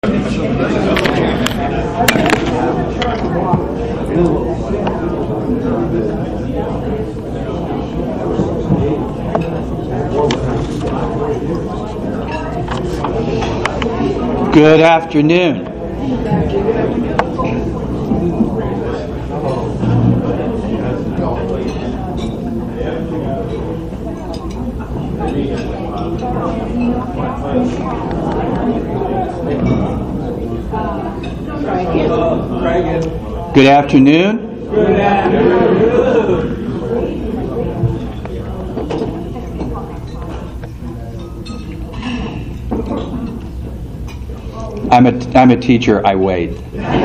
Good afternoon. Good afternoon. Good afternoon. I'm a teacher. I wait.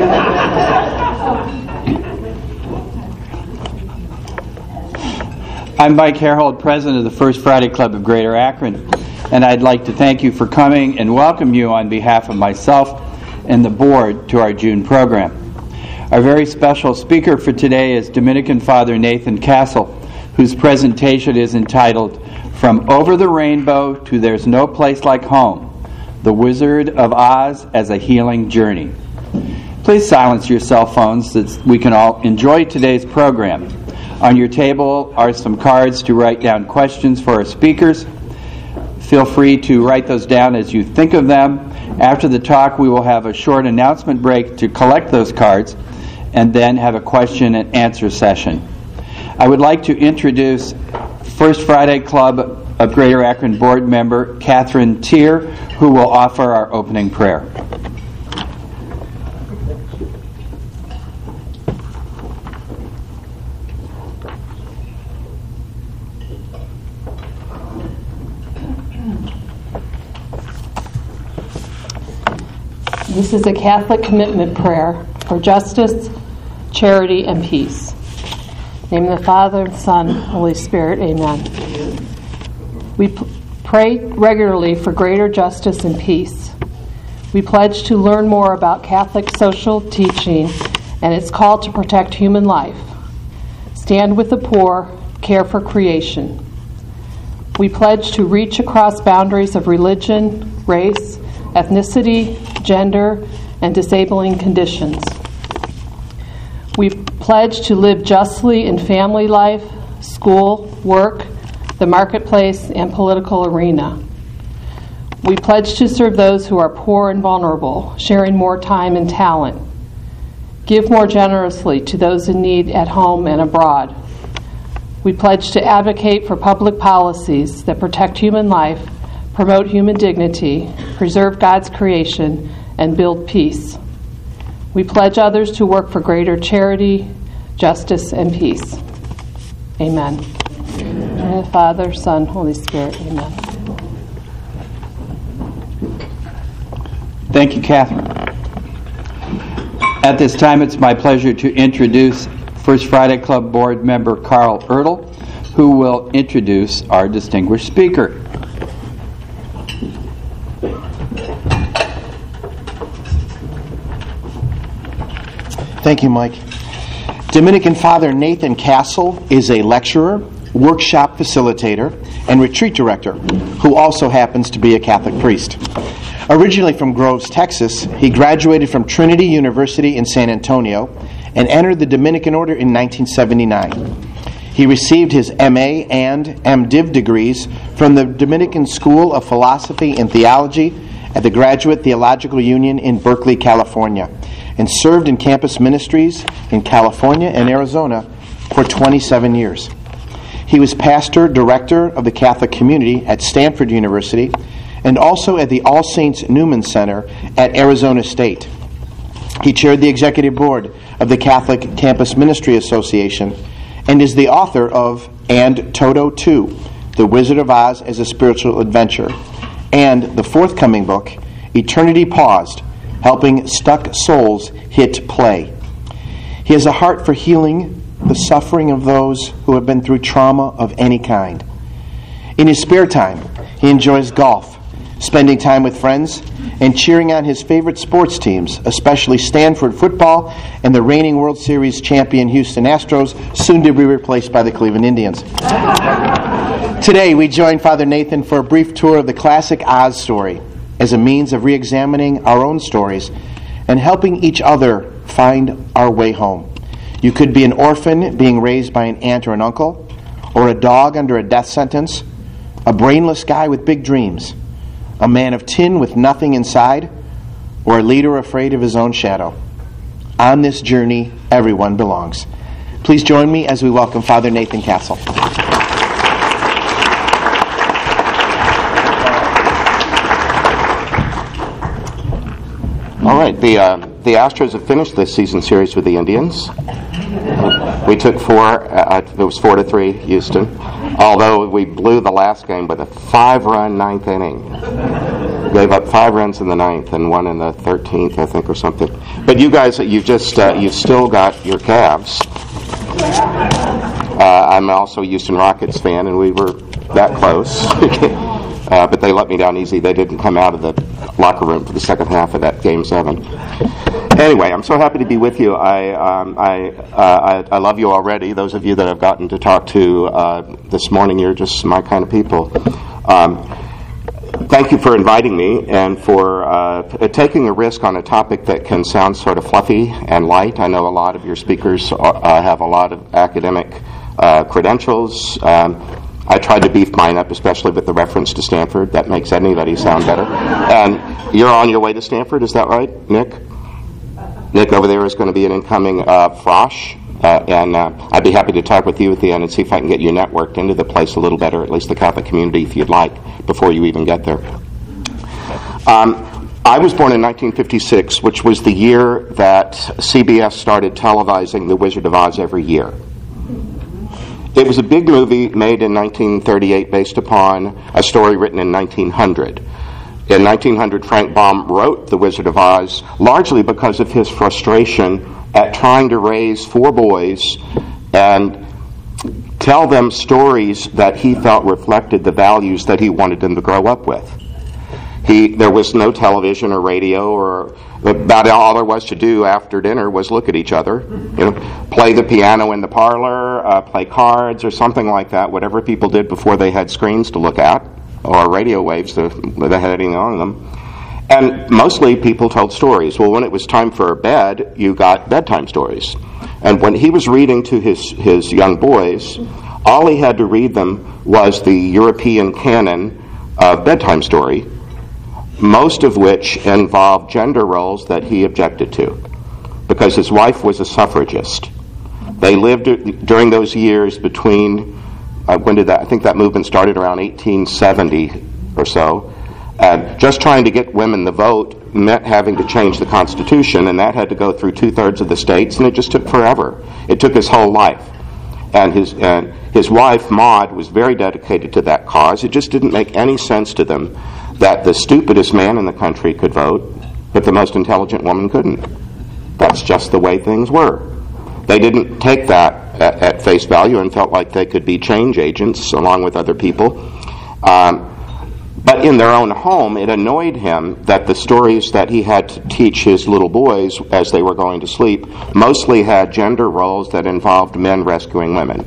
I'm Mike Harold, president of the First Friday Club of Greater Akron, and I'd like to thank you for coming and welcome you on behalf of myself and the board to our June program. Our very special speaker for today is Dominican Father Nathan Castle, whose presentation is entitled From Over the Rainbow to There's No Place Like Home, The Wizard of Oz as a Healing Journey. Please silence your cell phones so that we can all enjoy today's program. On your table are some cards to write down questions for our speakers. Feel free to write those down as you think of them. After the talk, we will have a short announcement break to collect those cards and then have a question and answer session. I would like to introduce First Friday Club of Greater Akron board member Catherine Tier, who will offer our opening prayer. This is a Catholic commitment prayer for justice, charity, and peace. In the name of the Father, Son, Holy Spirit, amen. We pray regularly for greater justice and peace. We pledge to learn more about Catholic social teaching and its call to protect human life, stand with the poor, care for creation. We pledge to reach across boundaries of religion, race, ethnicity, gender, and disabling conditions. We pledge to live justly in family life, school, work, the marketplace, and political arena. We pledge to serve those who are poor and vulnerable, sharing more time and talent. Give more generously to those in need at home and abroad. We pledge to advocate for public policies that protect human life, promote human dignity, preserve God's creation, and build peace. We pledge others to work for greater charity, justice, and peace. Amen. In the Father, Son, Holy Spirit. Amen. Thank you, Catherine. At this time, it's my pleasure to introduce First Friday Club board member Carl Ertl, who will introduce our distinguished speaker. Thank you, Mike. Dominican Father Nathan Castle is a lecturer, workshop facilitator, and retreat director, who also happens to be a Catholic priest. Originally from Groves, Texas, he graduated from Trinity University in San Antonio and entered the Dominican Order in 1979. He received his MA and MDiv degrees from the Dominican School of Philosophy and Theology at the Graduate Theological Union in Berkeley, California, and served in campus ministries in California and Arizona for 27 years. He was pastor director of the Catholic community at Stanford University and also at the All Saints Newman Center at Arizona State. He chaired the executive board of the Catholic Campus Ministry Association and is the author of And Toto 2, The Wizard of Oz as a Spiritual Adventure, and the forthcoming book, Eternity Paused, Helping Stuck Souls Hit Play. He has a heart for healing the suffering of those who have been through trauma of any kind. In his spare time, he enjoys golf, spending time with friends, and cheering on his favorite sports teams, especially Stanford football and the reigning World Series champion Houston Astros, soon to be replaced by the Cleveland Indians. Today, we join Father Nathan for a brief tour of the classic Oz story. as a means of re-examining our own stories and helping each other find our way home. You could be an orphan being raised by an aunt or an uncle, or a dog under a death sentence, a brainless guy with big dreams, a man of tin with nothing inside, or a leader afraid of his own shadow. On this journey, everyone belongs. Please join me as we welcome Father Nathan Castle. All right, the Astros have finished this season series with the Indians. We took 4, it was 4-3 Houston, although we blew the last game with a 5-run ninth inning. Gave up 5 runs in the ninth and 1 in the 13th, I think, or something. But you guys, you've still got your Cavs. I'm also a Houston Rockets fan, and we were that close. But they let me down easy. They didn't come out of the locker room for the second half of that Game 7. Anyway, I'm so happy to be with you. I love you already. Those of you that I've gotten to talk to this morning, you're just my kind of people. Thank you for inviting me and for taking a risk on a topic that can sound sort of fluffy and light. I know a lot of your speakers have a lot of academic credentials. I tried to beef mine up, especially with the reference to Stanford. That makes anybody sound better. And you're on your way to Stanford, is that right, Nick? Nick over there is going to be an incoming Frosh. And I'd be happy to talk with you at the end and see if I can get you networked into the place a little better, at least the Catholic community, if you'd like, before you even get there. I was born in 1956, which was the year that CBS started televising The Wizard of Oz every year. It was a big movie made in 1938 based upon a story written in 1900. In 1900, Frank Baum wrote The Wizard of Oz largely because of his frustration at trying to raise 4 boys and tell them stories that he felt reflected the values that he wanted them to grow up with. There was no television or radio, or about all there was to do after dinner was look at each other, play the piano in the parlor, play cards or something like that, whatever people did before they had screens to look at or radio waves that had anything on them. And mostly people told stories. Well, when it was time for bed, you got bedtime stories. And when he was reading to his young boys, all he had to read them was the European canon of bedtime story, most of which involved gender roles that he objected to, because his wife was a suffragist. They lived during those years between, when did that? I think that movement started around 1870 or so. Just trying to get women the vote meant having to change the Constitution, and that had to go through 2/3 of the states, and it just took forever. It took his whole life. And his wife, Maud, was very dedicated to that cause. It just didn't make any sense to them that the stupidest man in the country could vote, but the most intelligent woman couldn't. That's just the way things were. They didn't take that at face value and felt like they could be change agents along with other people. But in their own home, it annoyed him that the stories that he had to teach his little boys as they were going to sleep mostly had gender roles that involved men rescuing women.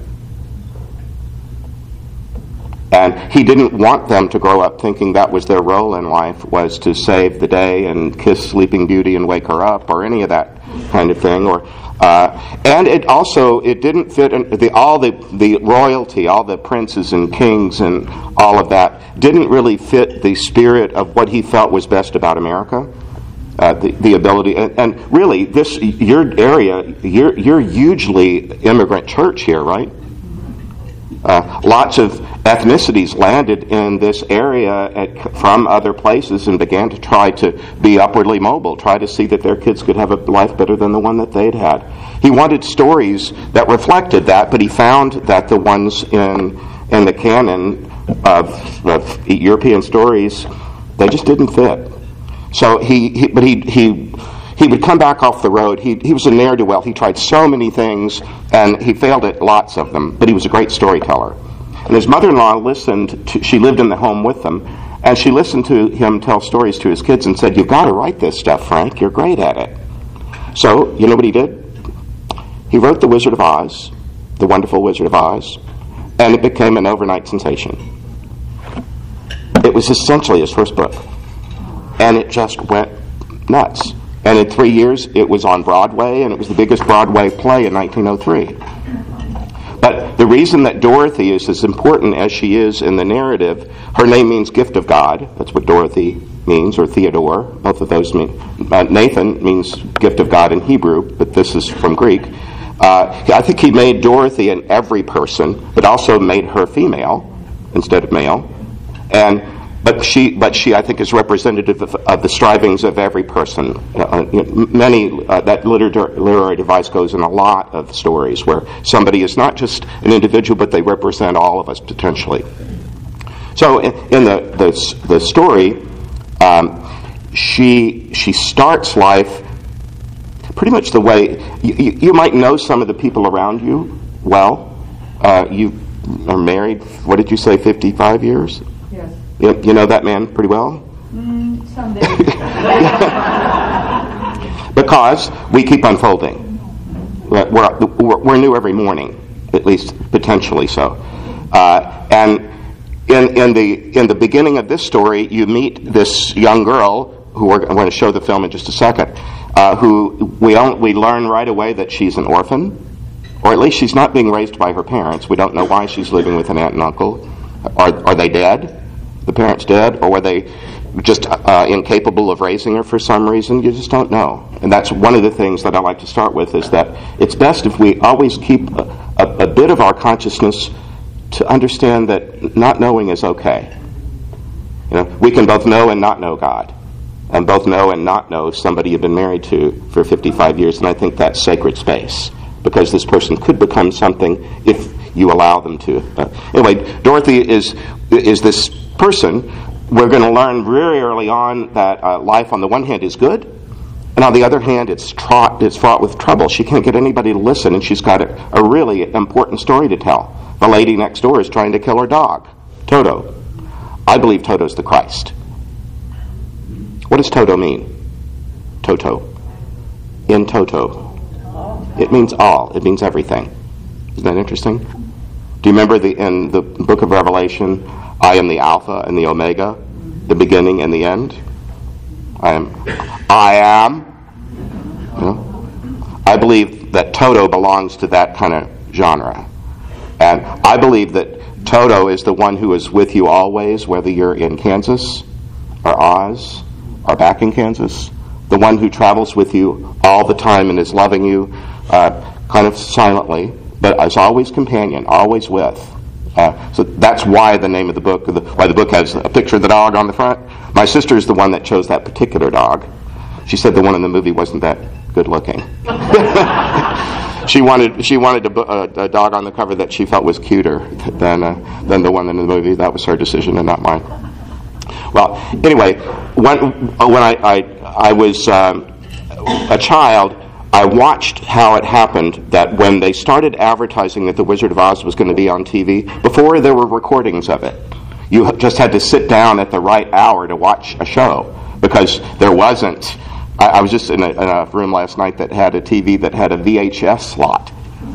And he didn't want them to grow up thinking that was their role in life, was to save the day and kiss Sleeping Beauty and wake her up, or any of that kind of thing. And it didn't fit all the royalty, all the princes and kings and all of that didn't really fit the spirit of what he felt was best about America. The ability, and really, your area, you're hugely immigrant church here, right? Lots of ethnicities landed in this area from other places and began to try to be upwardly mobile, try to see that their kids could have a life better than the one that they'd had. He wanted stories that reflected that, but he found that the ones in the canon of European stories, they just didn't fit. So he would come back off the road. He was a ne'er-do-well. He tried so many things, and he failed at lots of them, but he was a great storyteller. And his mother-in-law she lived in the home with them, and she listened to him tell stories to his kids and said, "You've got to write this stuff, Frank. You're great at it." So, you know what he did? He wrote The Wizard of Oz, The Wonderful Wizard of Oz, and it became an overnight sensation. It was essentially his first book. and it just went nuts. And in 3 years, it was on Broadway, and it was the biggest Broadway play in 1903. But the reason that Dorothy is as important as she is in the narrative, her name means gift of God. That's what Dorothy means, or Theodore. Both of those mean. Nathan means gift of God in Hebrew, but this is from Greek. I think he made Dorothy an every person, but also made her female instead of male. But she, I think, is representative of the strivings of every person. That literary device goes in a lot of stories where somebody is not just an individual, but they represent all of us potentially. So in the story, she starts life pretty much the way you might know some of the people around you well. You are married. What did you say? 55 years. Yes. You know that man pretty well? Someday. Because we keep unfolding. We're new every morning, at least potentially so. And in the beginning of this story, you meet this young girl who I'm going to show the film in just a second, who we learn right away that she's an orphan, or at least she's not being raised by her parents. We don't know why she's living with an aunt and uncle. Are they dead? The parents dead? Or were they just incapable of raising her for some reason? You just don't know. And that's one of the things that I like to start with, is that it's best if we always keep a bit of our consciousness to understand that not knowing is okay. We can both know and not know God, and both know and not know somebody you've been married to for 55 years, and I think that's sacred space, because this person could become something if you allow them to. Anyway, Dorothy is this person. We're going to learn very early on that life on the one hand is good, and on the other hand it's fraught with trouble. She can't get anybody to listen, and she's got a really important story to tell. The lady next door is trying to kill her dog, Toto. I believe Toto's the Christ. What does Toto mean? Toto. In toto. It means all. It means everything. Isn't that interesting? Do you remember in the book of Revelation, I am the Alpha and the Omega, the beginning and the end? I am. I believe that Toto belongs to that kind of genre. And I believe that Toto is the one who is with you always, whether you're in Kansas or Oz or back in Kansas. The one who travels with you all the time and is loving you kind of silently, but is always companion, always with. So that's why the name of the book, why the book has a picture of the dog on the front. My sister is the one that chose that particular dog. She said the one in the movie wasn't that good looking. She wanted a dog on the cover that she felt was cuter than the one in the movie. That was her decision and not mine. Well, anyway, when I was a child, I watched how it happened that when they started advertising that The Wizard of Oz was going to be on TV, before there were recordings of it, you just had to sit down at the right hour to watch a show, because there wasn't. I was just in a room last night that had a TV that had a VHS slot.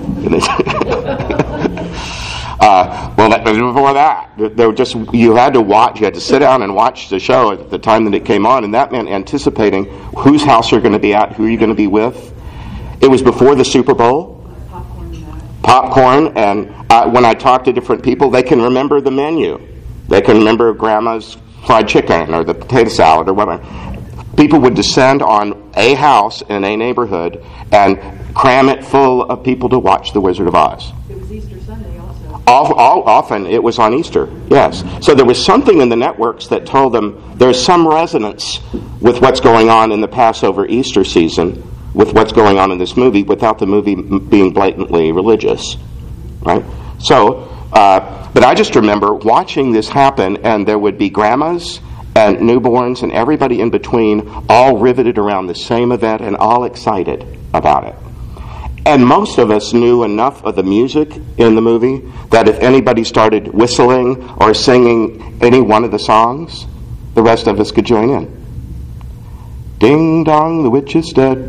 Well, that was before that. There were you had to watch. You had to sit down and watch the show at the time that it came on, and that meant anticipating whose house you're going to be at, who you're going to be with. It was before the Super Bowl. Popcorn, and when I talk to different people, they can remember the menu. They can remember Grandma's fried chicken or the potato salad or whatever. People would descend on a house in a neighborhood and cram it full of people to watch The Wizard of Oz. It was Easter Sunday also. Often it was on Easter, yes. So there was something in the networks that told them there's some resonance with what's going on in the Passover Easter season with what's going on in this movie, without the movie being blatantly religious, right? So, but I just remember watching this happen, and there would be grandmas and newborns and everybody in between, all riveted around the same event and all excited about it. And most of us knew enough of the music in the movie that if anybody started whistling or singing any one of the songs, the rest of us could join in. Ding dong, the witch is dead.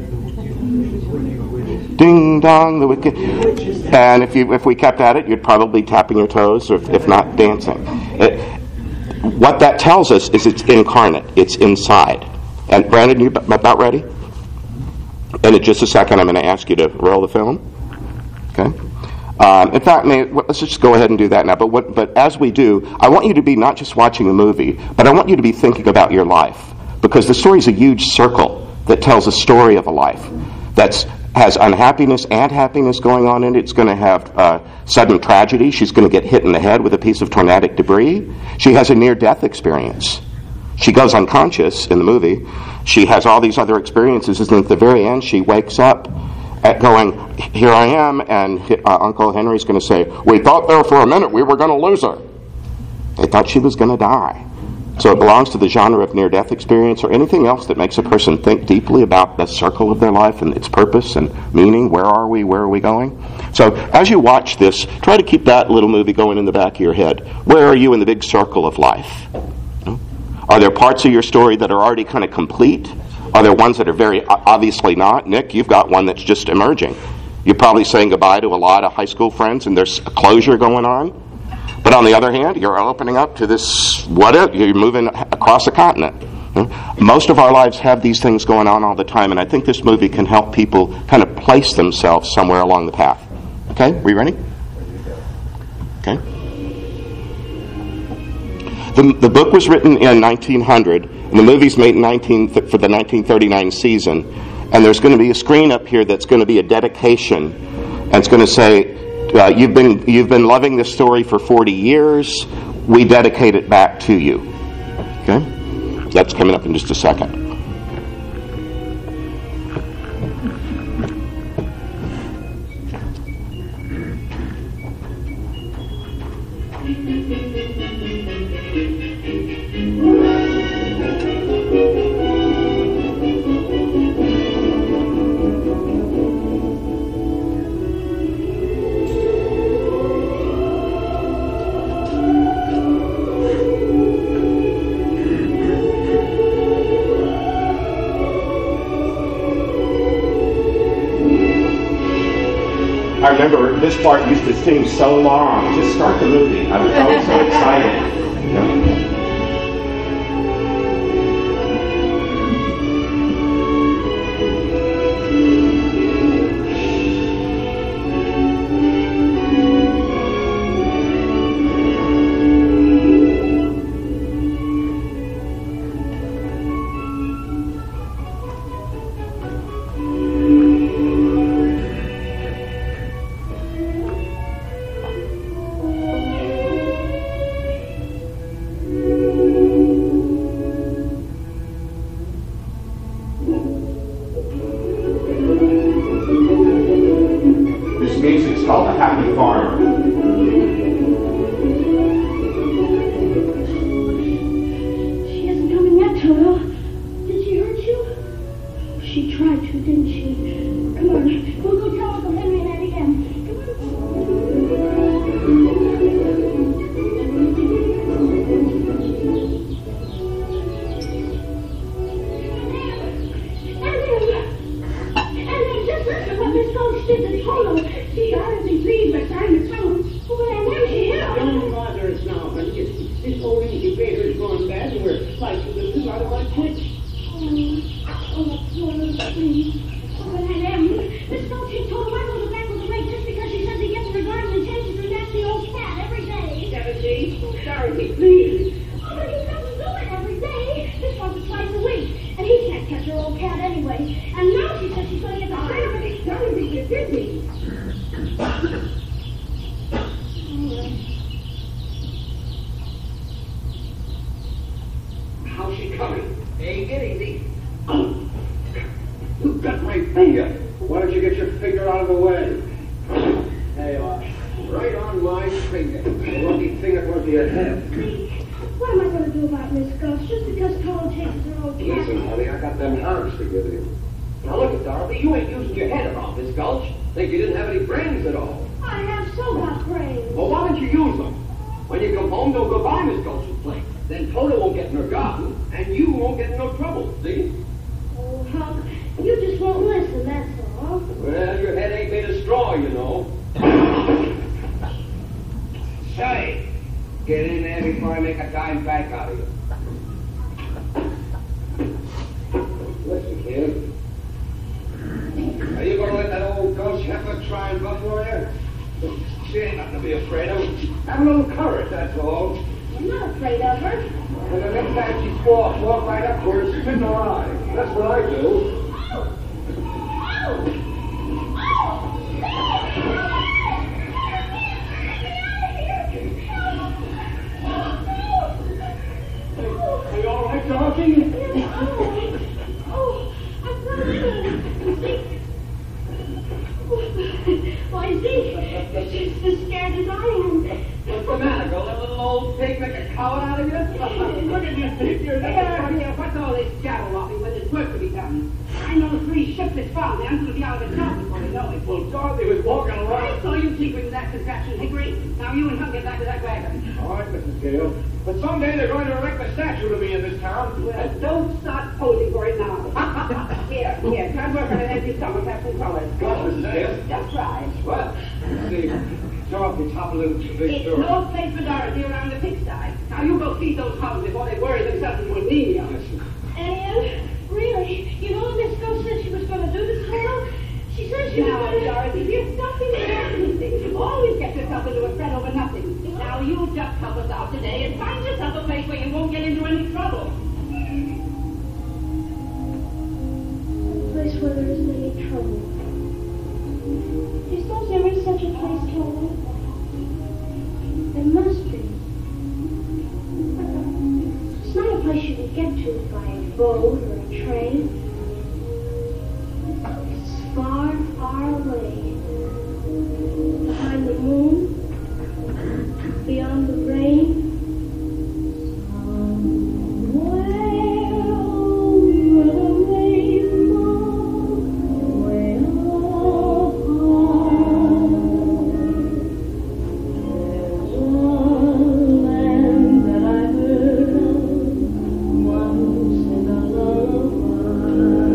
Ding dong, the wicked. And if we kept at it, you'd probably be tapping your toes, or if not, dancing. What that tells us is it's incarnate. It's inside. And Brandon, you about ready? And in just a second, I'm going to ask you to roll the film. Okay. In fact, let's just go ahead and do that now. But as we do, I want you to be not just watching a movie, but I want you to be thinking about your life. Because the story is a huge circle that tells a story of a life that has unhappiness and happiness going on in it. It's going to have sudden tragedy. She's going to get hit in the head with a piece of tornadic debris. She has a near-death experience. She goes unconscious in the movie. She has all these other experiences, and at the very end, she wakes up at going, here I am, and Uncle Henry's going to say, we thought there for a minute we were going to lose her. They thought she was going to die. So it belongs to the genre of near-death experience or anything else that makes a person think deeply about the circle of their life and its purpose and meaning. Where are we? Where are we going? So as you watch this, try to keep that little movie going in the back of your head. Where are you in the big circle of life? Are there parts of your story that are already kind of complete? Are there ones that are very obviously not? Nick, you've got one that's just emerging. You're probably saying goodbye to a lot of high school friends and there's a closure going on. But on the other hand, you're opening up to this, you're moving across a continent. Most of our lives have these things going on all the time, and I think this movie can help people kind of place themselves somewhere along the path. Okay, we ready? Okay. The book was written in 1900, and the movie's made for the 1939 season, and there's going to be a screen up here that's going to be a dedication, and it's going to say, you've been loving this story for 40 years. We dedicate it back to you. Okay? That's coming up in just a second. I remember this part used to seem so long. Just start the movie. I was always so excited. You know? Get in there before I make a dime back out of you. Listen, kid. Are you going to let that old ghost heifer try and buffalo you? She ain't nothing to be afraid of. Have a little courage, that's all. I'm not afraid of her. And the next time she squawks, walk right up to her and spit in her eye. That's what I do. Are you all right, Dorothy? Oh, I'm fine. Why, Zeke, she's as scared as I am. What's the matter? Go let little old pig make a coward out of you? Look at you, Zeke. You're What's all this jabberwocky when there's work to be done? I know 3 ships that's found. I'm going to be out of the job before they know it. Well, Dorothy was walking I around. saw you secret in that contraption, Hickory. Now you and him get back to that wagon. All right, Mrs. Gale. But someday they're going to erect a statue to me in this town. Well, don't start posing for it now. Here, try work on an empty stomach, have some colors. What, Mrs. Gale? Just right. What? See, Dorothy's hobbling to the big It's door. no place for Dorothy around the pigsty. Now you go feed those hogs before they worry themselves into anemia. Anne, really? You know what Miss Ghost said she was going to do this morning? She said she was Now, going to... Dorothy, there's nothing to anything. You always get yourself into a fret over nothing. Now you just help us out today and find yourself a place where you won't get into any trouble. A place where there isn't any trouble. Is there ever such a place, Tony? There must be. It's not a place you can get to by a boat or a train. It's far, far away. Behind the moon, beyond the rain. Somewhere over the rainbow, way up high. There's one land that I heard of once in a lullaby.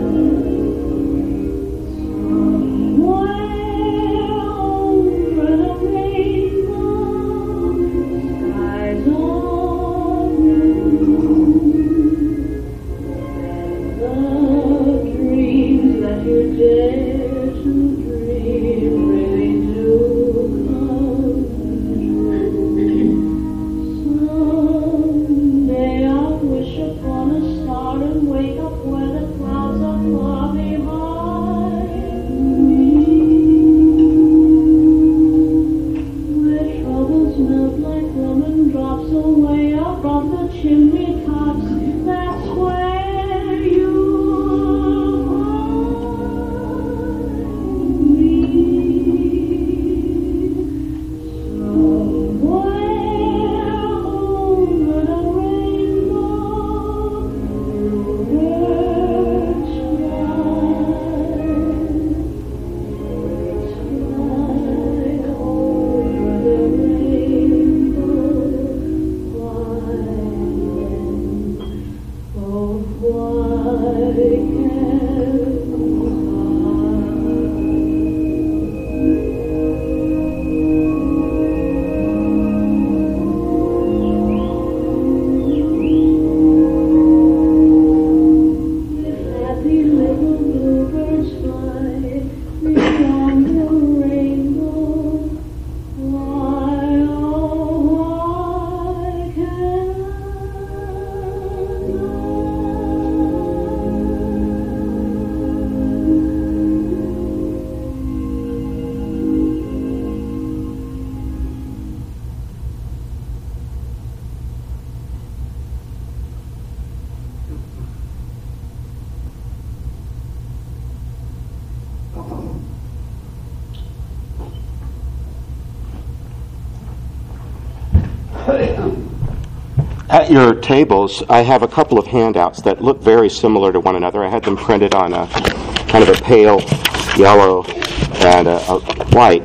At your tables, I have a couple of handouts that look very similar to one another. I had them printed on a kind of a pale yellow and a white.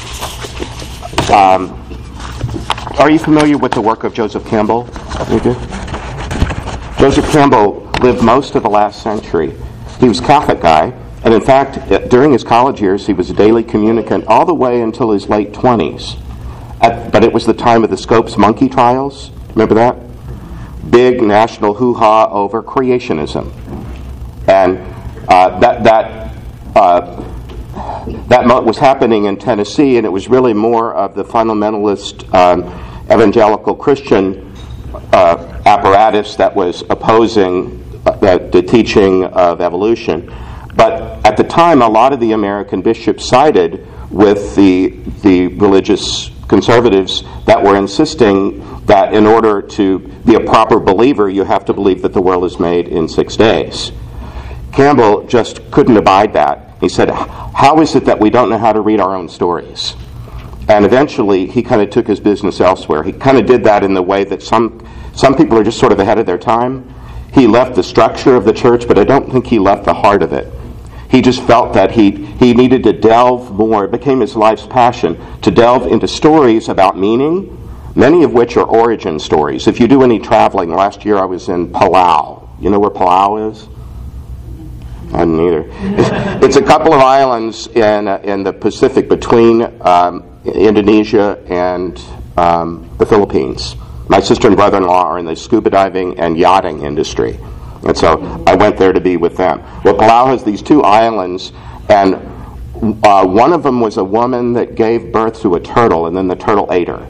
Are you familiar with the work of Joseph Campbell? You do? Joseph Campbell lived most of the last century. He was a Catholic guy, and in fact, during his college years, he was a daily communicant all the way until his late 20s. but it was the time of the Scopes monkey trials. Remember that? Big national hoo-ha over creationism. And that was happening in Tennessee, and it was really more of the fundamentalist evangelical Christian apparatus that was opposing the teaching of evolution. But at the time, a lot of the American bishops sided with the religious conservatives that were insisting that in order to be a proper believer, you have to believe that the world is made in 6 days. Campbell just couldn't abide that. He said, how is it that we don't know how to read our own stories? And eventually, he kind of took his business elsewhere. He kind of did that in the way that some people are just sort of ahead of their time. He left the structure of the church, but I don't think he left the heart of it. He just felt that he needed to delve more. It became his life's passion to delve into stories about meaning, many of which are origin stories. If you do any traveling, last year I was in Palau. You know where Palau is? I didn't either. It's a couple of islands in the Pacific between Indonesia and the Philippines. My sister and brother-in-law are in the scuba diving and yachting industry. And so I went there to be with them. Well, Palau has these 2 islands, and one of them was a woman that gave birth to a turtle, and then the turtle ate her.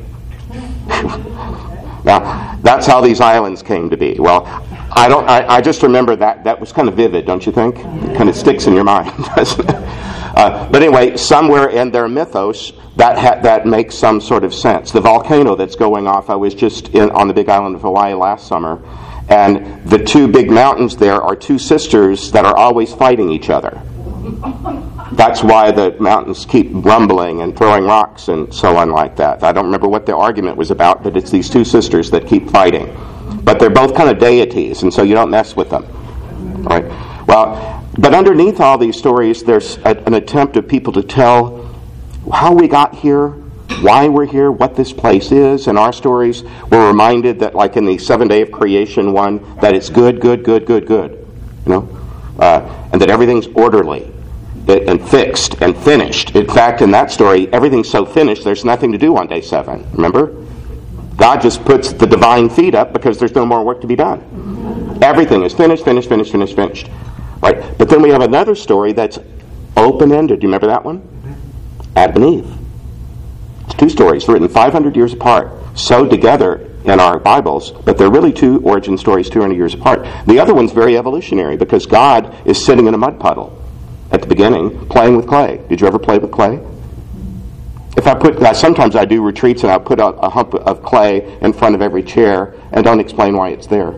Now, that's how these islands came to be. Well, I just remember that was kind of vivid, don't you think? It kind of sticks in your mind, doesn't it? But anyway, somewhere in their mythos, that makes some sort of sense. The volcano that's going off, I was just on the big island of Hawaii last summer, and the 2 big mountains there are 2 sisters that are always fighting each other. That's why the mountains keep rumbling and throwing rocks and so on like that. I don't remember what the argument was about, but it's these 2 sisters that keep fighting. But they're both kind of deities, and so you don't mess with them. All right? Well, but underneath all these stories, there's an attempt of people to tell how we got here, why we're here, what this place is. In our stories, we're reminded that, like in the 7 day of creation one, that it's good, good, good, good, good. You know? And that everything's orderly and fixed and finished. In fact, in that story, everything's so finished, there's nothing to do on day 7. Remember? God just puts the divine feet up because there's no more work to be done. Everything is finished, finished, finished, finished, finished. Right? But then we have another story that's open-ended. Do you remember that one? Adam and Eve. It's 2 stories written 500 years apart, sewed together in our Bibles, but they're really 2 origin stories 200 years apart. The other one's very evolutionary because God is sitting in a mud puddle at the beginning playing with clay. Did you ever play with clay? Sometimes I do retreats and I'll put a hump of clay in front of every chair and don't explain why it's there.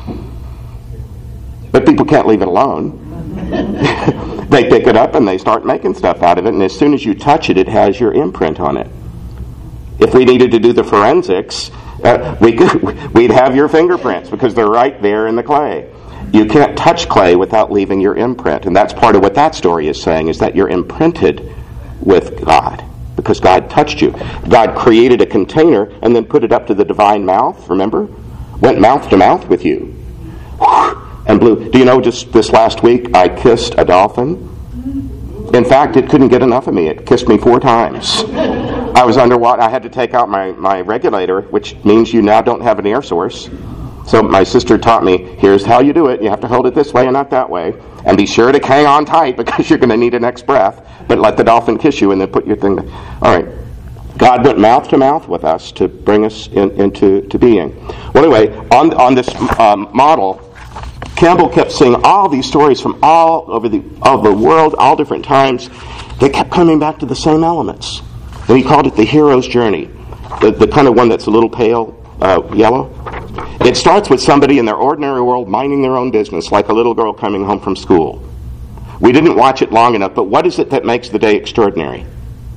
But people can't leave it alone. They pick it up and they start making stuff out of it, and as soon as you touch it, it has your imprint on it. If we needed to do the forensics, we'd have your fingerprints because they're right there in the clay. You can't touch clay without leaving your imprint, and that's part of what that story is saying, is that you're imprinted with God because God touched you. God created a container and then put it up to the divine mouth, remember? Went mouth to mouth with you. And blew. Do you know, just this last week, I kissed a dolphin? In fact, it couldn't get enough of me. It kissed me 4 times. I was underwater. I had to take out my regulator, which means you now don't have an air source. So my sister taught me, here's how you do it. You have to hold it this way and not that way. And be sure to hang on tight because you're going to need a next breath. But let the dolphin kiss you and then put your thing there. All right. God went mouth to mouth with us to bring us into being. Well, anyway, on this model, Campbell kept seeing all these stories from all over the world, all different times. They kept coming back to the same elements. And he called it the hero's journey, the kind of one that's a little pale yellow. It starts with somebody in their ordinary world minding their own business, like a little girl coming home from school. We didn't watch it long enough, but what is it that makes the day extraordinary?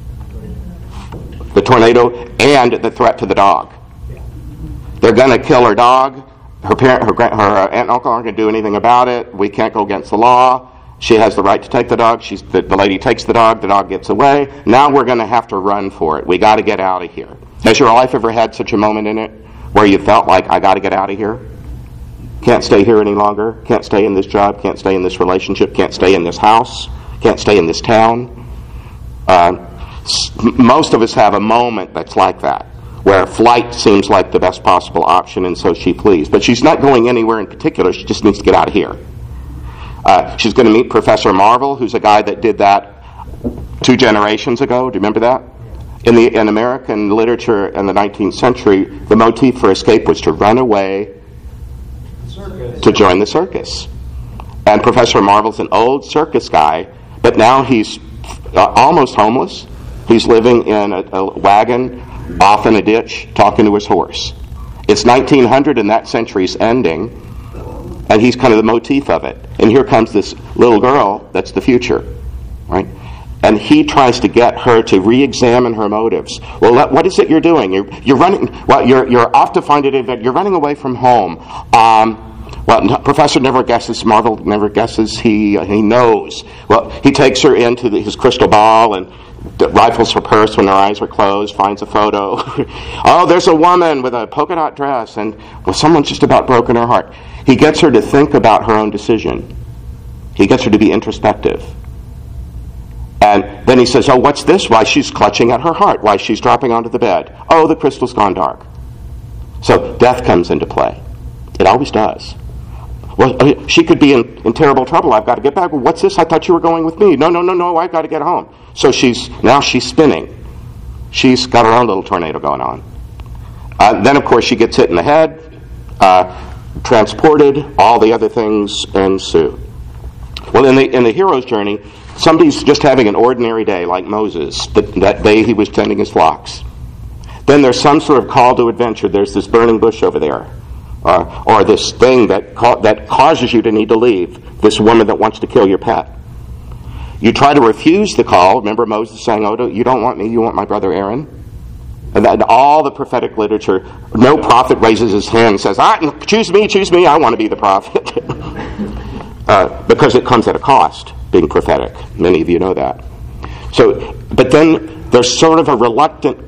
The tornado and the threat to the dog. They're going to kill her dog. Her aunt and uncle aren't going to do anything about it. We can't go against the law. She has the right to take the dog. The lady takes the dog gets away. Now we're going to have to run for it. We got to get out of here. Has your life ever had such a moment in it where you felt like, I got to get out of here? Can't stay here any longer. Can't stay in this job. Can't stay in this relationship. Can't stay in this house. Can't stay in this town. most of us have a moment that's like that, where flight seems like the best possible option, and so she flees. But she's not going anywhere in particular. She just needs to get out of here. She's going to meet Professor Marvel, who's a guy that did that 2 generations ago. Do you remember that? In American literature in the 19th century, the motif for escape was to run away to join the circus. And Professor Marvel's an old circus guy, but now he's almost homeless. He's living in a wagon off in a ditch talking to his horse. It's 1900 and that century's ending, and he's kind of the motif of it. And here comes this little girl that's the future, right? And he tries to get her to re-examine her motives. Well, what is it you're doing? You're running. Well, you're off to find an event. You're running away from home. Well, Professor never guesses. Marvel never guesses. He knows. Well, he takes her into his crystal ball and rifles her purse when her eyes are closed. Finds a photo. Oh, there's a woman with a polka dot dress, and well, someone's just about broken her heart. He gets her to think about her own decision. He gets her to be introspective. And then he says, oh, what's this? Why, she's clutching at her heart. Why, she's dropping onto the bed. Oh, the crystal's gone dark. So death comes into play. It always does. Well, she could be in terrible trouble. I've got to get back. Well, what's this? I thought you were going with me. No, I've got to get home. So she's spinning. She's got her own little tornado going on. Then, of course, she gets hit in the head, transported, all the other things ensue. Well, in the hero's journey, somebody's just having an ordinary day like Moses. That day he was tending his flocks. Then there's some sort of call to adventure. There's this burning bush over there. Or this thing that causes you to need to leave. This woman that wants to kill your pet. You try to refuse the call. Remember Moses saying, oh, you don't want me, you want my brother Aaron? And all the prophetic literature, no prophet raises his hand and says, choose me, I want to be the prophet. Because it comes at a cost, being prophetic. Many of you know that. So, but then there's sort of a reluctant,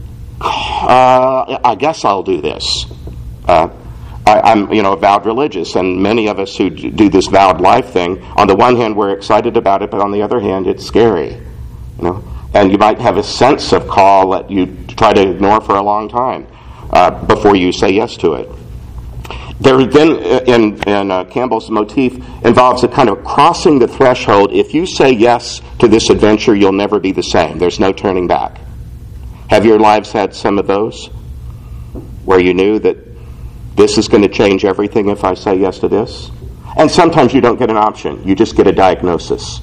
I guess I'll do this. I'm vowed religious, and many of us who do this vowed life thing, on the one hand we're excited about it, but on the other hand it's scary, And you might have a sense of call that you try to ignore for a long time before you say yes to it. There then, in Campbell's motif, involves a kind of crossing the threshold. If you say yes to this adventure, you'll never be the same. There's no turning back. Have your lives had some of those? Where you knew that this is going to change everything if I say yes to this? And sometimes you don't get an option. You just get a diagnosis.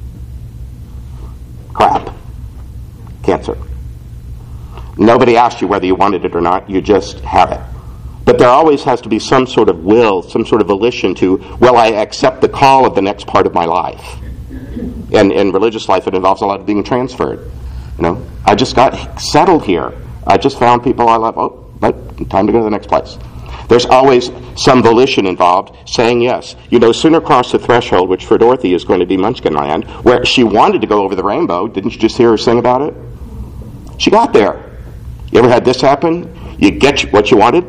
Crap. Cancer. Nobody asked you whether you wanted it or not. You just have it. But there always has to be some sort of will, some sort of volition to, well, I accept the call of the next part of my life. And in religious life, it involves a lot of being transferred. I just got settled here. I just found people I love. Oh, but time to go to the next place. There's always some volition involved, saying yes. Sooner cross the threshold, which for Dorothy is going to be Munchkin Land, where she wanted to go over the rainbow. Didn't you just hear her sing about it? She got there. You ever had this happen? You get what you wanted?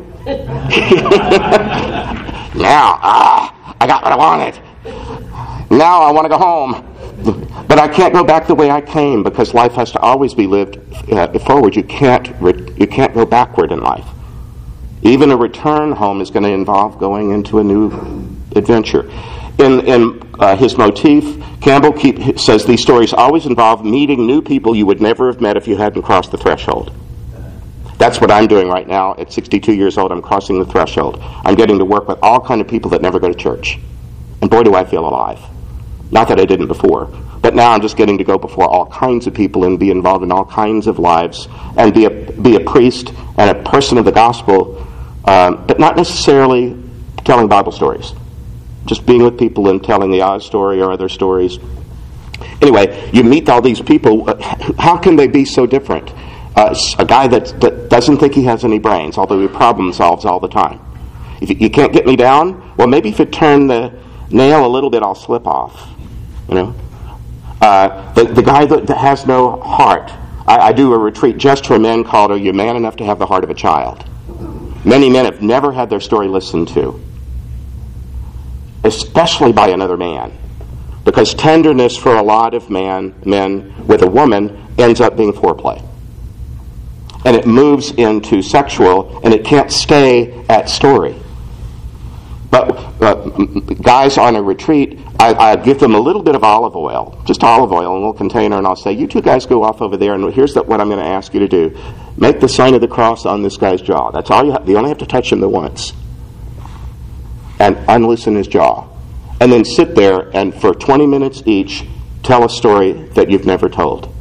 Now, I got what I wanted. Now I want to go home. But I can't go back the way I came, because life has to always be lived forward. You can't go backward in life. Even a return home is going to involve going into a new adventure. In his motif, Campbell says these stories always involve meeting new people you would never have met if you hadn't crossed the threshold. That's what I'm doing right now. At 62 years old, I'm crossing the threshold. I'm getting to work with all kind of people that never go to church. And boy, do I feel alive. Not that I didn't before, but now I'm just getting to go before all kinds of people and be involved in all kinds of lives and be a priest and a person of the gospel, but not necessarily telling Bible stories. Just being with people and telling the Oz story or other stories. Anyway, you meet all these people. How can they be so different? A guy that doesn't think he has any brains, although he problem solves all the time. If you can't get me down, well, maybe if you turn the nail a little bit, I'll slip off. The guy that has no heart. I do a retreat just for men called Are You Man Enough to Have the Heart of a Child? Many men have never had their story listened to, especially by another man. Because tenderness for a lot of men with a woman ends up being foreplay. And it moves into sexual, and it can't stay at story. But guys on a retreat, I give them a little bit of olive oil, just olive oil in a little container, and I'll say, you two guys go off over there, and here's what I'm going to ask you to do. Make the sign of the cross on this guy's jaw. That's all you have. You only have to touch him once. And unloosen his jaw. And then sit there and for 20 minutes each, tell a story that you've never told.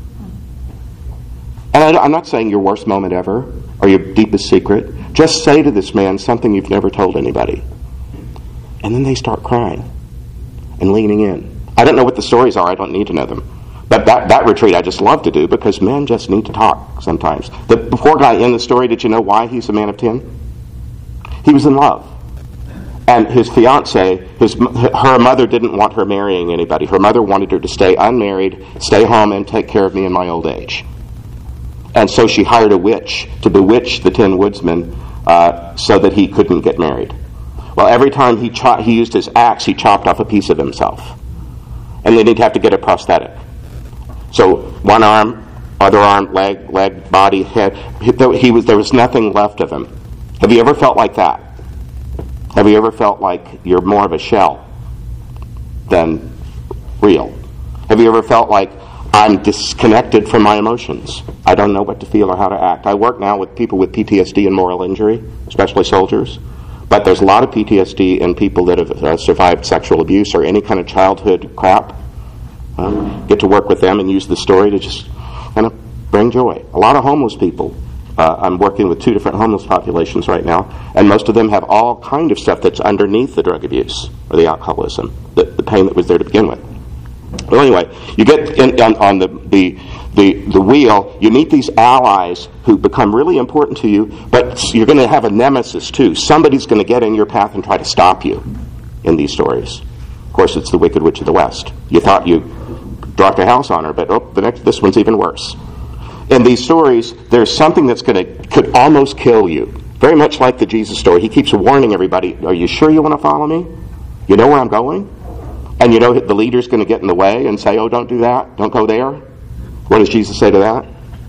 And I'm not saying your worst moment ever or your deepest secret. Just say to this man something you've never told anybody. And then they start crying and leaning in. I don't know what the stories are. I don't need to know them. But that retreat I just love to do because men just need to talk sometimes. The poor guy in the story, did you know why he's a man of 10? He was in love. And his fiancée, her mother didn't want her marrying anybody. Her mother wanted her to stay unmarried, stay home, and take care of me in my old age. And so she hired a witch to bewitch the Tin Woodsman so that he couldn't get married. Well, every time he used his axe, he chopped off a piece of himself. And then he'd have to get a prosthetic. So one arm, other arm, leg, body, head. There was nothing left of him. Have you ever felt like that? Have you ever felt like you're more of a shell than real? Have you ever felt like I'm disconnected from my emotions? I don't know what to feel or how to act. I work now with people with PTSD and moral injury, especially soldiers. But there's a lot of PTSD in people that have survived sexual abuse or any kind of childhood crap. Get to work with them and use the story to just kind of bring joy. A lot of homeless people. I'm working with 2 different homeless populations right now, and most of them have all kind of stuff that's underneath the drug abuse or the alcoholism, the pain that was there to begin with. Well, anyway, you get on the wheel, you meet these allies who become really important to you, but you're going to have a nemesis too. Somebody's going to get in your path and try to stop you in these stories. Of course, it's the Wicked Witch of the West. You thought you dropped a house on her, but this one's even worse. In these stories, there's something that's could almost kill you. Very much like the Jesus story. He keeps warning everybody, are you sure you want to follow me? You know where I'm going? And you know the leader's going to get in the way and say, oh, don't do that. Don't go there. What does Jesus say to that?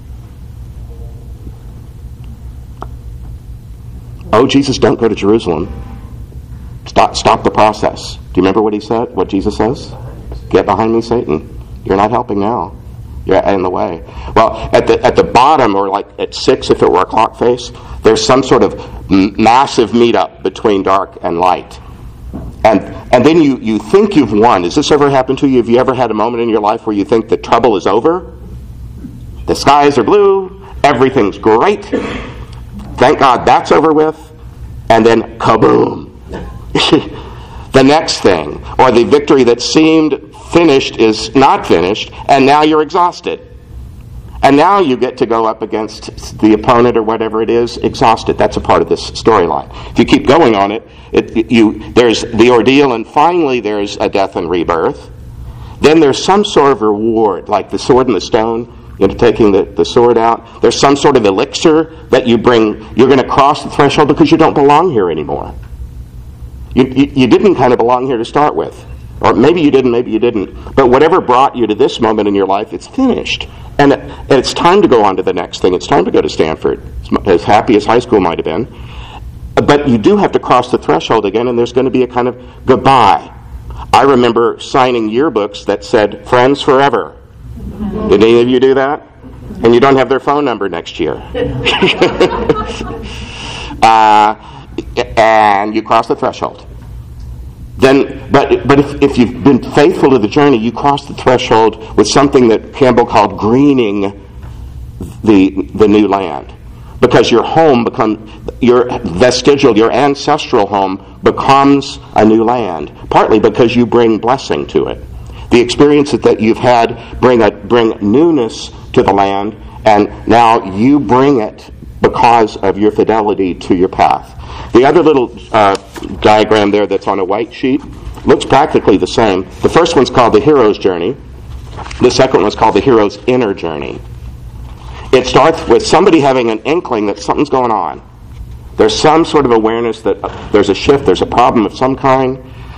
Oh, Jesus, don't go to Jerusalem. Stop the process. Do you remember what he said? What Jesus says? Get behind me, Satan. You're not helping now. You're in the way. Well, at the bottom, or like at 6 if it were a clock face, there's some sort of massive meetup between dark and light. And then you think you've won. Has this ever happened to you? Have you ever had a moment in your life where you think the trouble is over? The skies are blue. Everything's great. Thank God that's over with. And then kaboom. The next thing, or the victory that seemed finished is not finished, and now you're exhausted. And now you get to go up against the opponent or whatever it is, exhausted. That's a part of this storyline. If you keep going on it, there's the ordeal, and finally there's a death and rebirth. Then there's some sort of reward, like the sword and the stone, taking the sword out. There's some sort of elixir that you bring. You're going to cross the threshold because you don't belong here anymore. You didn't kind of belong here to start with. Or maybe you didn't, maybe you didn't. But whatever brought you to this moment in your life, it's finished. And it's time to go on to the next thing. It's time to go to Stanford, as happy as high school might have been. But you do have to cross the threshold again, and there's going to be a kind of goodbye. I remember signing yearbooks that said, friends forever. Did any of you do that? And you don't have their phone number next year. And you cross the threshold. Then, but if you've been faithful to the journey, you cross the threshold with something that Campbell called greening the new land, because your home your vestigial, your ancestral home becomes a new land. Partly because you bring blessing to it. The experiences that you've had bring newness to the land, and now you bring it because of your fidelity to your path. The other little diagram there that's on a white sheet looks practically the same. The first one's called the hero's journey. The second one's called the hero's inner journey. It starts with somebody having an inkling that something's going on. There's some sort of awareness that there's a shift, there's a problem of some kind.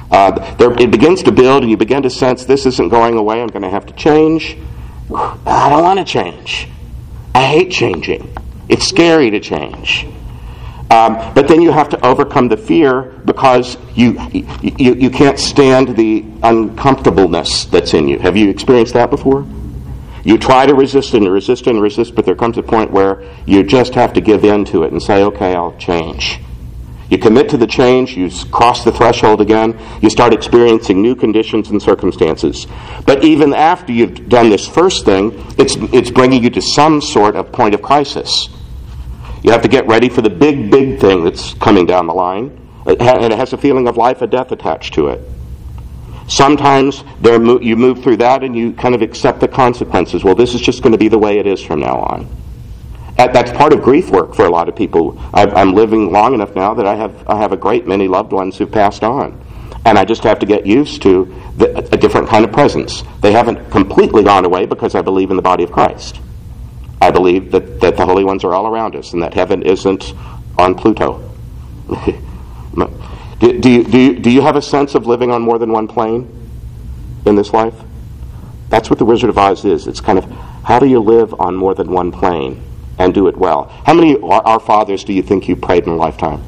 It begins to build, and you begin to sense this isn't going away. I'm going to have to change. I don't want to change. I hate changing. It's scary to change. But then you have to overcome the fear because you can't stand the uncomfortableness that's in you. Have you experienced that before? You try to resist and resist and resist, but there comes a point where you just have to give in to it and say, okay, I'll change. You commit to the change, you cross the threshold again, you start experiencing new conditions and circumstances. But even after you've done this first thing, it's bringing you to some sort of point of crisis. You have to get ready for the big, big thing that's coming down the line, and it has a feeling of life or death attached to it. Sometimes you move through that and you kind of accept the consequences. Well, this is just going to be the way it is from now on. That's part of grief work for a lot of people. I'm living long enough now that I have a great many loved ones who've passed on. And I just have to get used to a different kind of presence. They haven't completely gone away because I believe in the body of Christ. I believe that the holy ones are all around us and that heaven isn't on Pluto. Do you have a sense of living on more than one plane in this life? That's what the Wizard of Oz is. It's kind of, how do you live on more than one plane and do it well? How many Our Fathers do you think you prayed in a lifetime?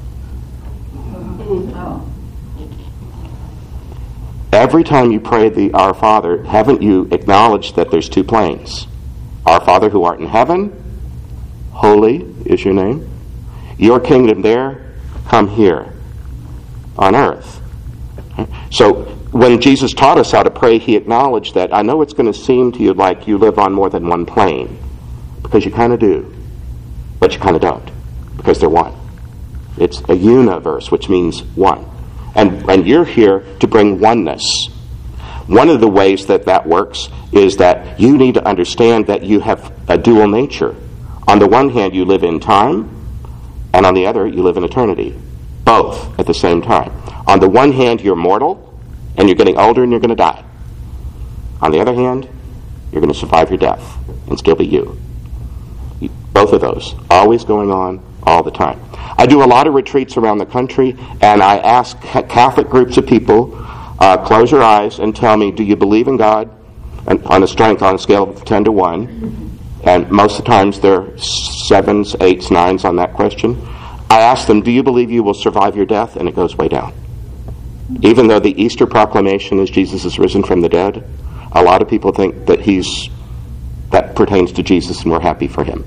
Every time you pray the Our Father, haven't you acknowledged that there's two planes? Our Father who art in heaven, holy is your name. Your kingdom there, come here on earth. So when Jesus taught us how to pray, he acknowledged that. I know it's going to seem to you like you live on more than one plane, because you kind of do, but you kind of don't, because they're one. It's a universe, which means one. And you're here to bring oneness. One of the ways that works is that you need to understand that you have a dual nature. On the one hand, you live in time, and on the other, you live in eternity. Both at the same time. On the one hand, you're mortal, and you're getting older, and you're going to die. On the other hand, you're going to survive your death, and still be you. Both of those, always going on, all the time. I do a lot of retreats around the country, and I ask Catholic groups of people, close your eyes and tell me, do you believe in God? And on a scale of 10 to 1, and most of the times they're 7s, 8s, 9s on that question. I ask them, do you believe you will survive your death? And it goes way down. Even though the Easter proclamation is Jesus is risen from the dead, a lot of people think that pertains to Jesus and we're happy for him.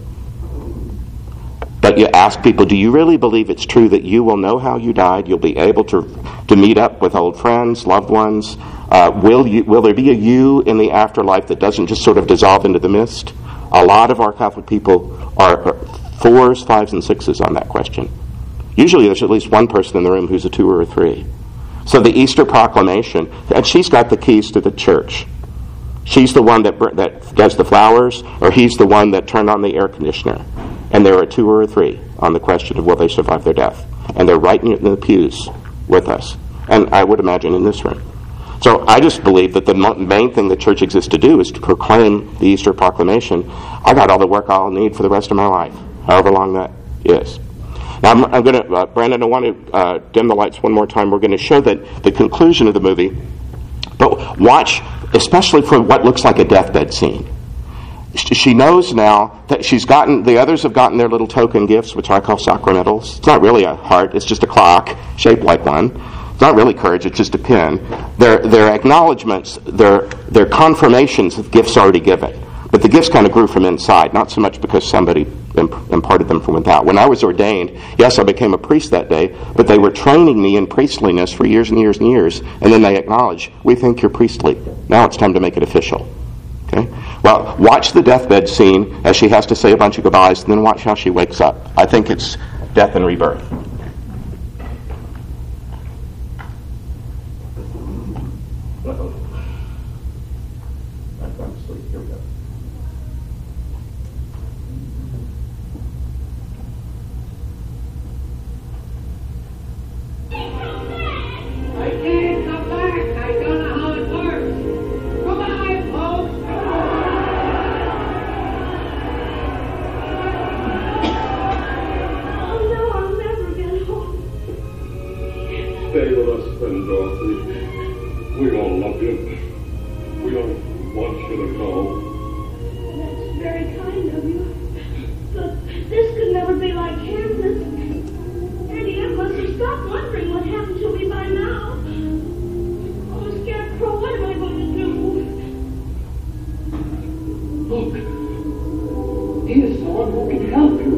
But you ask people, do you really believe it's true that you will know how you died? You'll be able to meet up with old friends, loved ones? Will there be a you in the afterlife that doesn't just sort of dissolve into the mist? A lot of our Catholic people are 4s, 5s, and 6s on that question. Usually there's at least one person in the room who's a 2 or a 3. So the Easter proclamation, and she's got the keys to the church. She's the one that does the flowers, or he's the one that turned on the air conditioner. And there are 2 or 3 on the question of will they survive their death. And they're right in the pews with us. And I would imagine in this room. So I just believe that the main thing the church exists to do is to proclaim the Easter proclamation. I got all the work I'll need for the rest of my life, however long that is. Now I'm going to, Brandon, I want to dim the lights one more time. We're going to show the conclusion of the movie. But watch, especially for what looks like a deathbed scene. She knows now that the others have gotten their little token gifts, which I call sacramentals. It's not really a heart, it's just a clock shaped like one. It's not really courage, it's just a pin. They're acknowledgments, they're confirmations of gifts already given. But the gifts kind of grew from inside, not so much because somebody imparted them from without. When I was ordained, yes, I became a priest that day, but they were training me in priestliness for years and years and years, and then they acknowledged, we think you're priestly. Now it's time to make it official. Okay? Well, watch the deathbed scene as she has to say a bunch of goodbyes, and then watch how she wakes up. I think it's death and rebirth. I've gone to sleep. Here we go. I can't come back. I don't know how it works. Come on, folks. Oh no, I'll never get home. Stay with us, then, Dorothy. What should have called? That's very kind of you. But this could never be like Kansas. Eddie, I must have stopped wondering what happened to me by now. Oh, Scarecrow, what am I going to do? Look. Here's someone who can help you.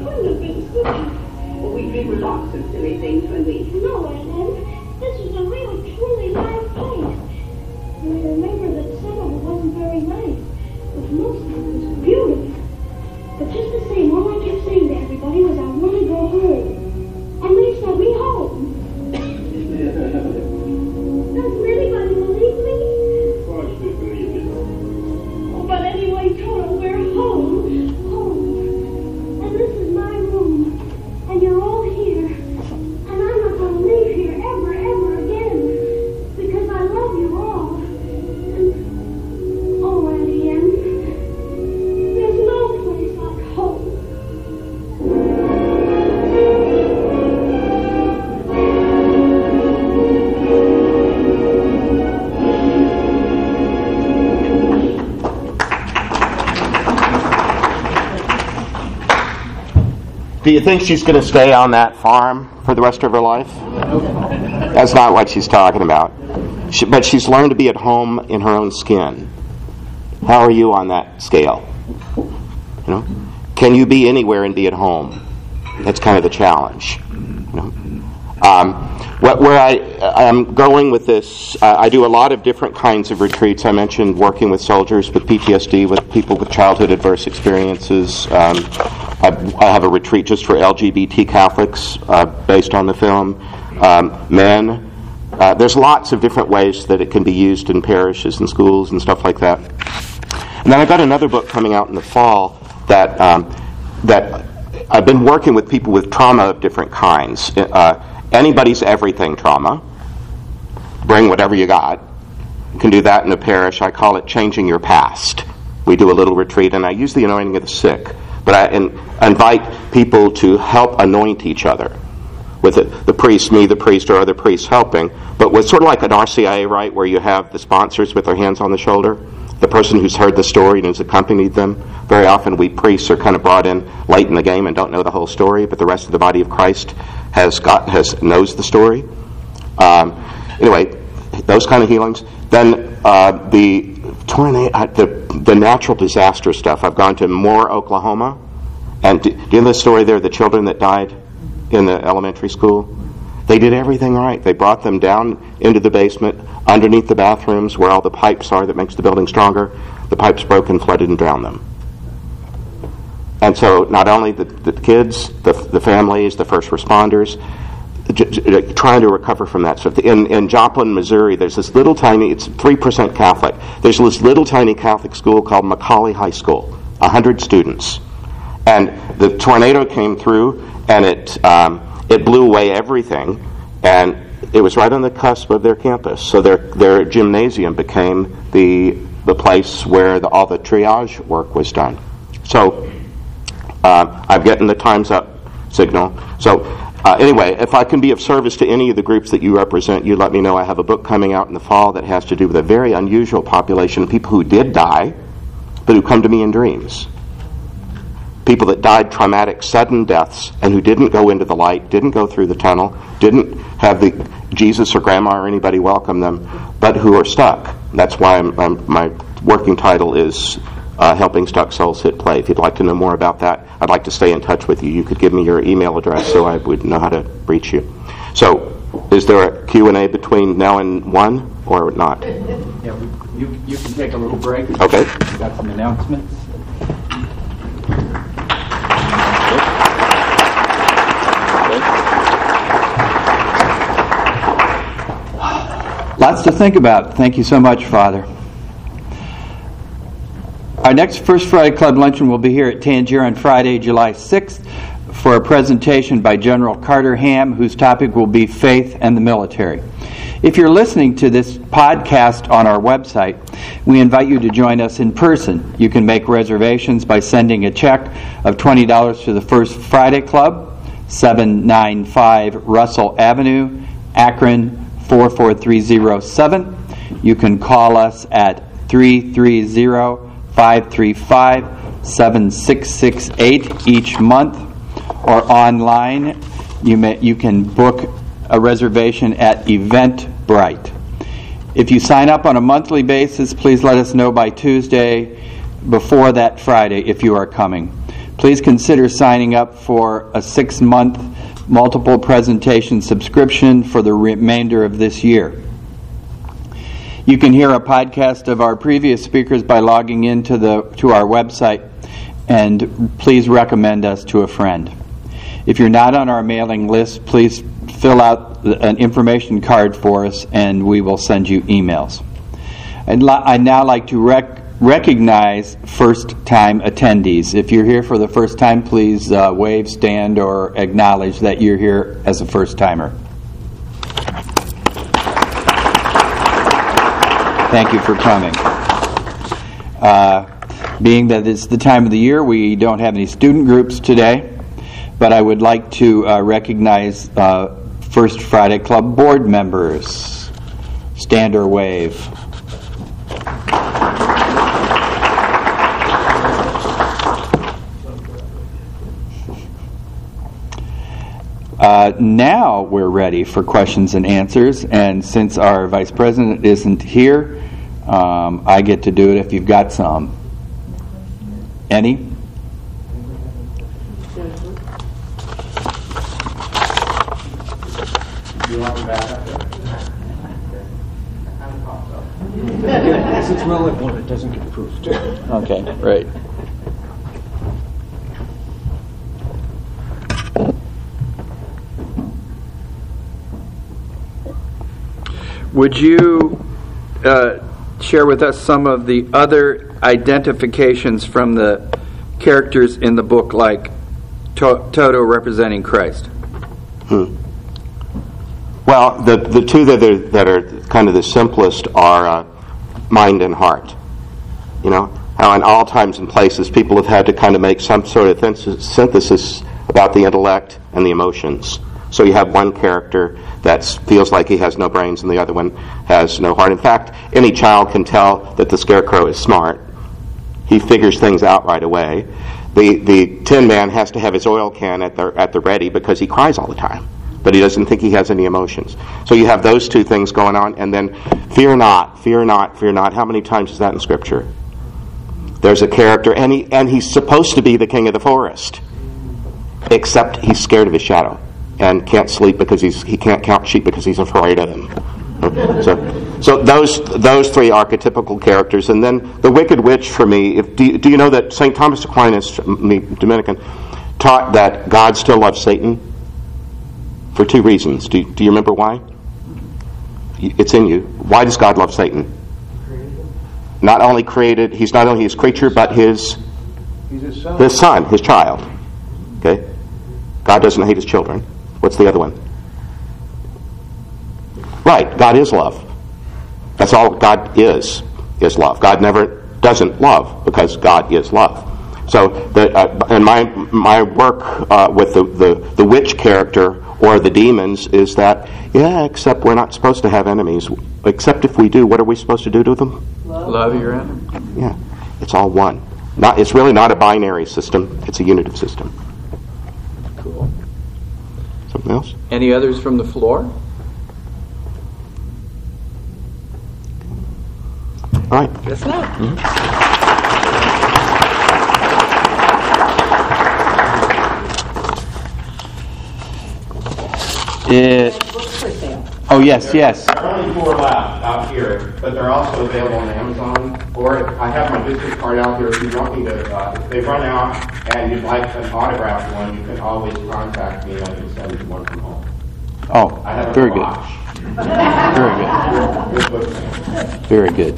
Well, we dream lots of silly things when we... No, Ellen. This is a real Do you think she's going to stay on that farm for the rest of her life? That's not what she's talking about. But she's learned to be at home in her own skin. How are you on that scale? You know, can you be anywhere and be at home? That's kind of the challenge. You know, where I'm going with this, I do a lot of different kinds of retreats. I mentioned working with soldiers with PTSD, with people with childhood adverse experiences. I have a retreat just for LGBT Catholics based on the film. Men. There's lots of different ways that it can be used in parishes and schools and stuff like that. And then I've got another book coming out in the fall that I've been working with people with trauma of different kinds. Anybody's everything trauma. Bring whatever you got. You can do that in a parish. I call it changing your past. We do a little retreat, and I use the anointing of the sick. But I invite people to help anoint each other. With the priest, me, the priest, or other priests helping. But with sort of like an RCIA, right, where you have the sponsors with their hands on the shoulder, the person who's heard the story and has accompanied them. Very often we priests are kind of brought in late in the game and don't know the whole story, but the rest of the body of Christ knows the story. Anyway, those kind of healings. Then the natural disaster stuff. I've gone to Moore, Oklahoma, and do you know the story there? The children that died in the elementary school. They did everything right. They brought them down into the basement, underneath the bathrooms where all the pipes are that makes the building stronger. The pipes broke and flooded and drowned them. And so not only the kids, the families, the first responders, trying to recover from that stuff. In Joplin, Missouri, there's this little tiny, it's 3% Catholic, there's this little tiny Catholic school called Macaulay High School, 100 students. And the tornado came through, and it blew away everything, and it was right on the cusp of their campus. So their gymnasium became the place where all the triage work was done. So I'm getting the Time's Up signal. So anyway, if I can be of service to any of the groups that you represent, you let me know. I have a book coming out in the fall that has to do with a very unusual population of people who did die, but who come to me in dreams. People that died traumatic, sudden deaths, and who didn't go into the light, didn't go through the tunnel, didn't have the Jesus or Grandma or anybody welcome them, but who are stuck. That's why my working title is Helping Stuck Souls Hit Play. If you'd like to know more about that, I'd like to stay in touch with you. You could give me your email address so I would know how to reach you. So, is there a Q&A between now and 1 or not? Yeah, you can take a little break. Okay. We've got some announcements. Lots to think about. Thank you so much, Father. Our next First Friday Club Luncheon will be here at Tangier on Friday, July 6th for a presentation by General Carter Ham, whose topic will be Faith and the Military. If you're listening to this podcast on our website, we invite you to join us in person. You can make reservations by sending a check of $20 to the First Friday Club, 795 Russell Avenue, Akron 44307. You can call us at 330-535-7668 each month, or online you can book a reservation at Eventbrite. If you sign up on a monthly basis, please let us know by Tuesday before that Friday if you are coming. Please consider signing up for a 6-month multiple presentation subscription for the remainder of this year. You can hear a podcast of our previous speakers by logging into our website, and please recommend us to a friend. If you're not on our mailing list, please fill out an information card for us, and we will send you emails. I'd now like to recognize first-time attendees. If you're here for the first time, please wave, stand, or acknowledge that you're here as a first-timer. Thank you for coming. Being that it's the time of the year, we don't have any student groups today, but I would like to recognize First Friday Club board members. Stand or wave. Now we're ready for questions and answers, and since our Vice President isn't here, I get to do it if you've got some. Any? You want me back up there? Since it's one, it doesn't get proofed. Okay, right. Would you share with us some of the other identifications from the characters in the book, like Toto representing Christ? Well, the two that are kind of the simplest are mind and heart. You know, how in all times and places people have had to kind of make some sort of synthesis about the intellect and the emotions. So you have one character that feels like he has no brains and the other one has no heart. In fact, any child can tell that the Scarecrow is smart. He figures things out right away. The Tin Man has to have his oil can at the ready because he cries all the time, but he doesn't think he has any emotions. So you have those two things going on, and then fear not, fear not, fear not. How many times is that in Scripture? There's a character, and he's supposed to be the king of the forest, except he's scared of his shadow and can't sleep because he can't count sheep because he's afraid of them. So those three archetypical characters, and then the Wicked Witch for me. Do you know that St. Thomas Aquinas, Dominican, taught that God still loves Satan for two reasons? Do you remember why? It's in you. Why does God love Satan? Not only created, he's not only his creature, but his son, his child. Okay, God doesn't hate his children. What's the other one? Right, God is love. That's all God is love. God never doesn't love because God is love. So, in my work with the witch character or the demons is that, except we're not supposed to have enemies. Except if we do, what are we supposed to do to them? Love your enemy. Yeah, it's all one. It's really not a binary system. It's a unitive system. Cool. Something else? Any others from the floor? All right. Guess not. Oh, yes. There are only 4 left out here, but they're also available on Amazon. Or I have my business card out here if you want me to. If they run out and you'd like an autographed one, you can always contact me and I can send you one from home. Oh, I have very a good. watch. Very good.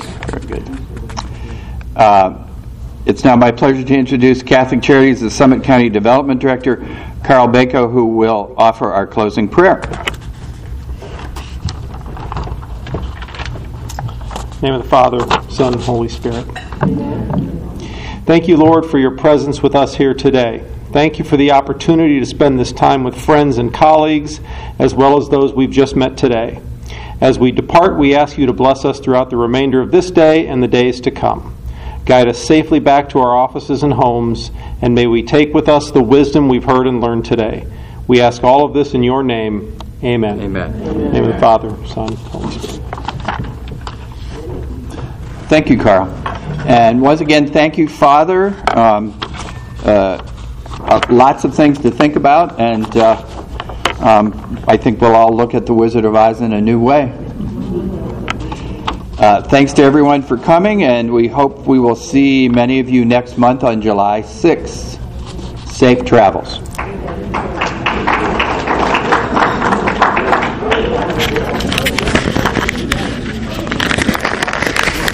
It's now my pleasure to introduce Catholic Charities, the Summit County Development Director, Carl Bako, who will offer our closing prayer. In the name of the Father, Son, and Holy Spirit. Thank you, Lord, for your presence with us here today. Thank you for the opportunity to spend this time with friends and colleagues, as well as those we've just met today. As we depart, we ask you to bless us throughout the remainder of this day and the days to come. Guide us safely back to our offices and homes, and may we take with us the wisdom we've heard and learned today. We ask all of this in your name. Amen. Amen. In the name of the Father, Son, and Holy Spirit. Thank you, Carl. And once again, thank you, Father. Lots of things to think about, and I think we'll all look at The Wizard of Oz in a new way. Thanks to everyone for coming, and we hope we will see many of you next month on July 6th. Safe travels.